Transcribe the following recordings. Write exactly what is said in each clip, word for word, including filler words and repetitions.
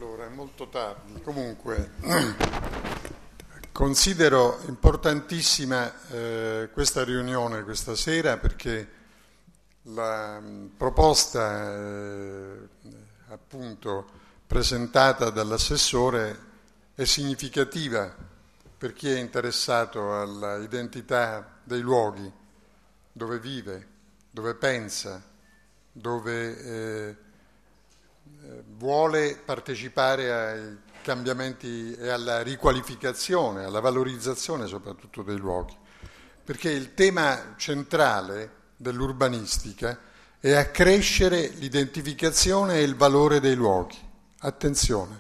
Allora, è molto tardi. Comunque, considero importantissima eh, questa riunione questa sera perché la mh, proposta eh, appunto presentata dall'assessore è significativa per chi è interessato all'identità dei luoghi, dove vive, dove pensa, dove eh, vuole partecipare ai cambiamenti e alla riqualificazione, alla valorizzazione soprattutto dei luoghi, perché il tema centrale dell'urbanistica è accrescere l'identificazione e il valore dei luoghi. Attenzione,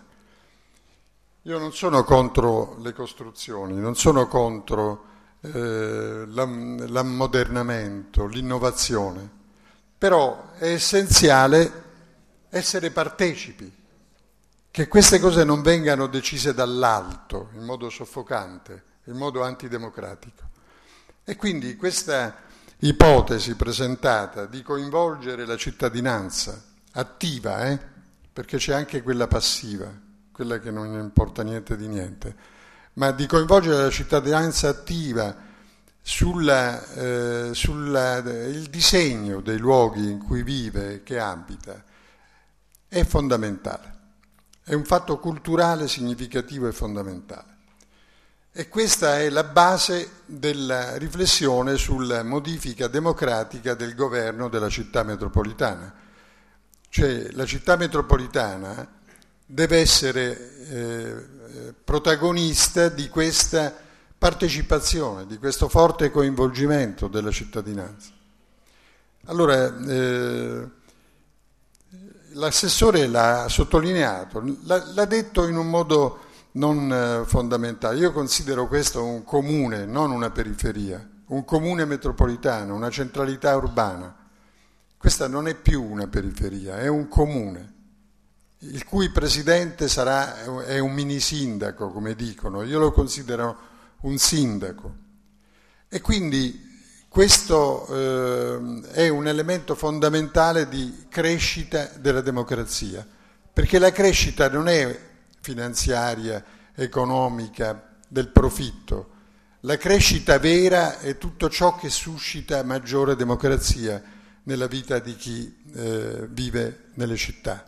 io non sono contro le costruzioni, non sono contro eh, l'am- l'ammodernamento, l'innovazione, però è essenziale essere partecipi, che queste cose non vengano decise dall'alto, in modo soffocante, in modo antidemocratico. E quindi questa ipotesi presentata di coinvolgere la cittadinanza attiva, eh, perché c'è anche quella passiva, quella che non importa niente di niente, ma di coinvolgere la cittadinanza attiva sulla, eh, sulla, il disegno dei luoghi in cui vive e che abita, è fondamentale, è un fatto culturale significativo e fondamentale. E questa è la base della riflessione sulla modifica democratica del governo della città metropolitana. Cioè la città metropolitana deve essere eh, protagonista di questa partecipazione, di questo forte coinvolgimento della cittadinanza. Allora, eh, l'assessore l'ha sottolineato, l'ha, l'ha detto in un modo non eh, fondamentale. Io considero questo un comune, non una periferia, un comune metropolitano, una centralità urbana. Questa non è più una periferia, è un comune, il cui presidente sarà, è un mini sindaco, come dicono. Io lo considero un sindaco. E quindi questo eh, è un elemento fondamentale di crescita della democrazia, perché la crescita non è finanziaria, economica, del profitto. La crescita vera è tutto ciò che suscita maggiore democrazia nella vita di chi eh, vive nelle città.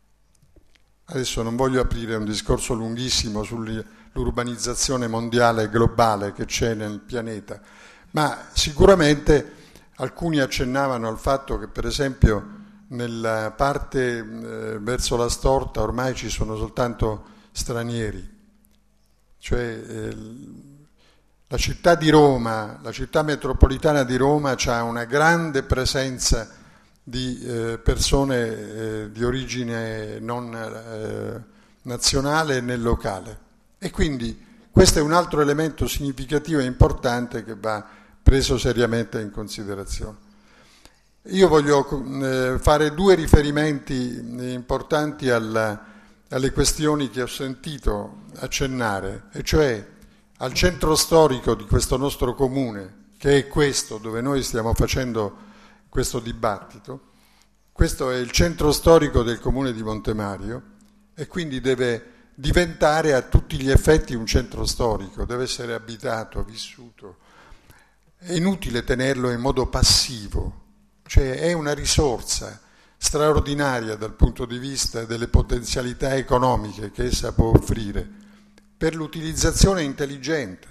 Adesso non voglio aprire un discorso lunghissimo sull'urbanizzazione mondiale e globale che c'è nel pianeta, ma sicuramente alcuni accennavano al fatto che per esempio nella parte eh, verso la storta ormai ci sono soltanto stranieri, cioè eh, la città di Roma, la città metropolitana di Roma ha una grande presenza di eh, persone eh, di origine non eh, nazionale né locale, e quindi questo è un altro elemento significativo e importante che va preso seriamente in considerazione. Io voglio eh, fare due riferimenti importanti alla, alle questioni che ho sentito accennare, e cioè al centro storico di questo nostro comune, che è questo dove noi stiamo facendo questo dibattito. Questo è il centro storico del comune di Montemario e quindi deve diventare a tutti gli effetti un centro storico, deve essere abitato, vissuto. È inutile tenerlo in modo passivo, cioè è una risorsa straordinaria dal punto di vista delle potenzialità economiche che essa può offrire per l'utilizzazione intelligente,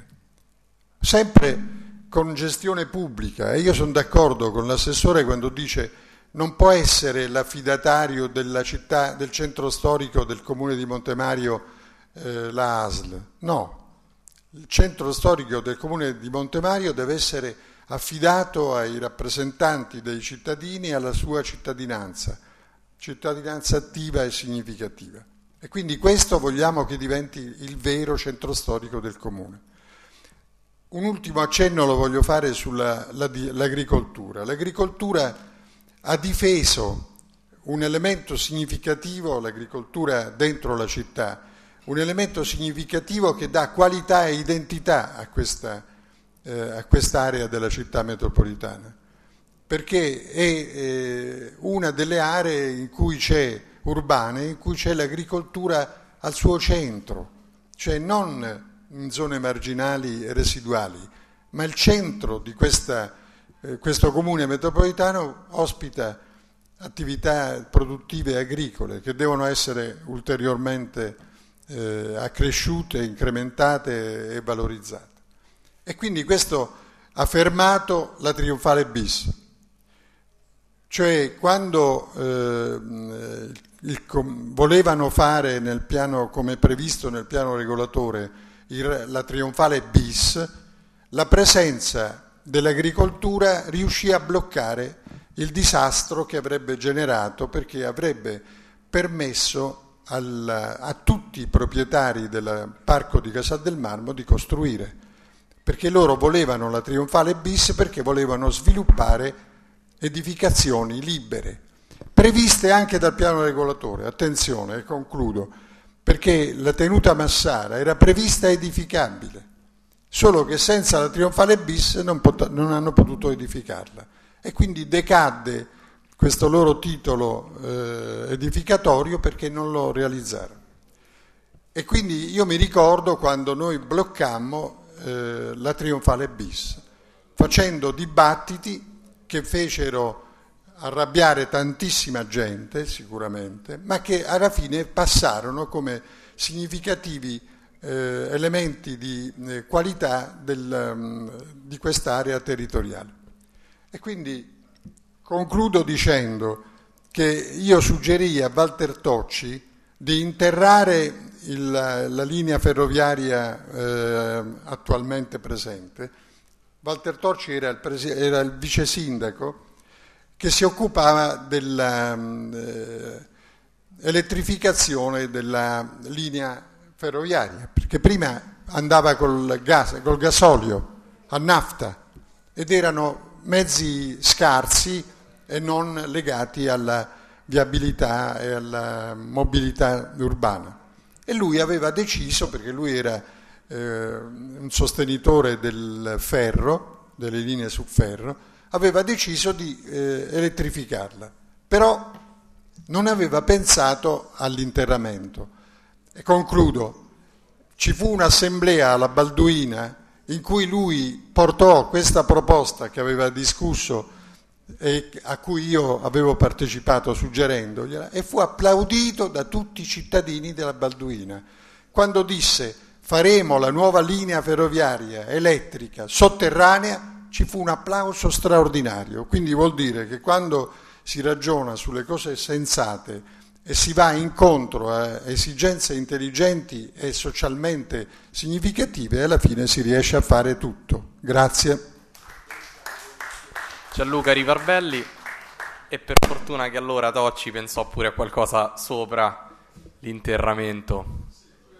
sempre con gestione pubblica. E io sono d'accordo con l'assessore quando dice non può essere l'affidatario della città, del centro storico del comune di Montemario eh, la A S L. No, il centro storico del comune di Montemario deve essere affidato ai rappresentanti dei cittadini e alla sua cittadinanza, cittadinanza attiva e significativa. E quindi questo vogliamo che diventi il vero centro storico del comune. Un ultimo accenno lo voglio fare sull'agricoltura. L'agricoltura ha difeso un elemento significativo, l'agricoltura dentro la città, un elemento significativo che dà qualità e identità a questa, eh, a quest'area della città metropolitana, perché è eh, una delle aree in cui c'è urbane in cui c'è l'agricoltura al suo centro, cioè non in zone marginali e residuali, ma il centro di questa, eh, questo comune metropolitano ospita attività produttive agricole che devono essere ulteriormente eh, accresciute, incrementate e valorizzate. E quindi questo ha fermato la trionfale bis, cioè quando eh, il, volevano fare nel piano, come previsto nel piano regolatore, il, la trionfale bis, la presenza dell'agricoltura riuscì a bloccare il disastro che avrebbe generato, perché avrebbe permesso al, a tutti i proprietari del parco di Casal del Marmo di costruire, perché loro volevano la trionfale bis perché volevano sviluppare edificazioni libere, previste anche dal piano regolatore. Attenzione, e concludo, perché la tenuta Massara era prevista edificabile, solo che senza la trionfale bis non, pot- non hanno potuto edificarla. E quindi decadde questo loro titolo eh, edificatorio perché non lo realizzarono. E quindi io mi ricordo quando noi bloccammo eh, la trionfale bis, facendo dibattiti che fecero arrabbiare tantissima gente sicuramente, ma che alla fine passarono come significativi eh, elementi di eh, qualità del, um, di quest'area territoriale. E quindi concludo dicendo che io suggerii a Walter Tocci di interrare il, la linea ferroviaria eh, attualmente presente. Walter Tocci era il, presi- era il vice sindaco che si occupava dell'elettrificazione della linea ferroviaria, perché prima andava col gas, col gasolio, a nafta, ed erano mezzi scarsi e non legati alla viabilità e alla mobilità urbana. E lui aveva deciso, perché lui era eh, un sostenitore del ferro, delle linee su ferro, aveva deciso di eh, elettrificarla, però non aveva pensato all'interramento. E concludo, ci fu un'assemblea alla Balduina in cui lui portò questa proposta che aveva discusso e a cui io avevo partecipato suggerendogliela, e fu applaudito da tutti i cittadini della Balduina quando disse faremo la nuova linea ferroviaria elettrica sotterranea. Ci fu un applauso straordinario. Quindi vuol dire che quando si ragiona sulle cose sensate e si va incontro a esigenze intelligenti e socialmente significative, alla fine si riesce a fare tutto. Grazie. Gianluca Rivarbelli. E per fortuna che allora Tocci pensò pure a qualcosa sopra l'interramento.